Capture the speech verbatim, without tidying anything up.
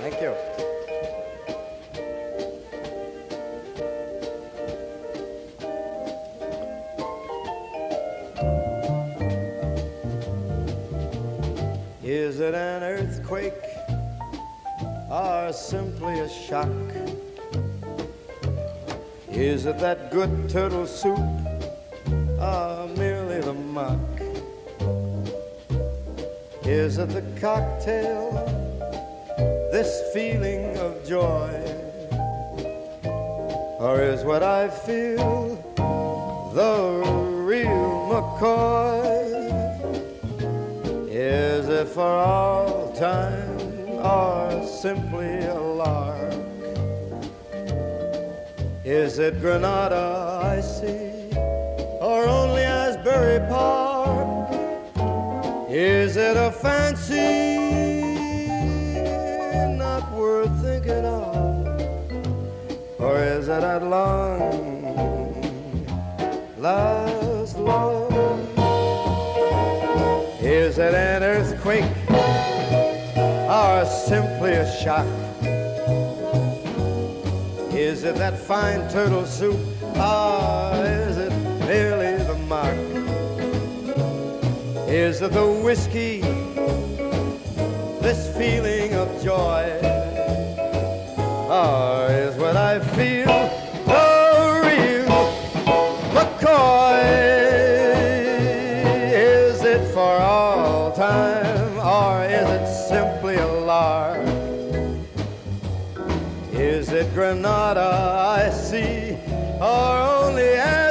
Thank you. Is it an earthquake or simply a shock? Is it that good turtle soup or merely the mock? Is it the cocktail, this feeling of joy? Or is what I feel the real McCoy? Is it for all time or simply a lark? Is it Granada I see or only Asbury Park? Is it a fancy not worth thinking of? Or is it at long last love? Is it an earthquake or simply a shock? Is it that fine turtle soup or is it merely the mock? Is it the whiskey, this feeling of joy? Or is what I feel the real McCoy? Is it for all time or is it simply a lark? Is it Granada I see or only